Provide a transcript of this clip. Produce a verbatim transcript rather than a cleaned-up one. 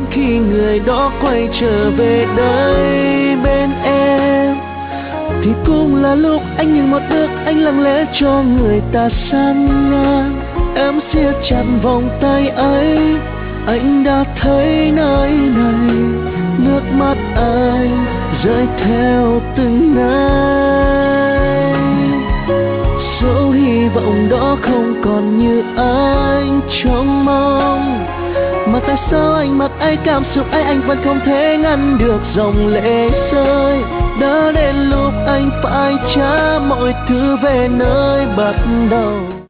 khi người đó quay trở về đây bên em. Thì cũng là lúc anh nhìn một bước, anh lặng lẽ cho người ta san ngang. Em siết chặt vòng tay ấy, anh đã thấy nơi này. Nước mắt anh rơi theo từng ngày. Dẫu hy vọng đó không còn như anh trông mong, mà tại sao anh mặc ấy cảm xúc ấy anh vẫn không thể ngăn được dòng lệ rơi. Đã đến lúc anh phải trả mọi thứ về nơi bắt đầu.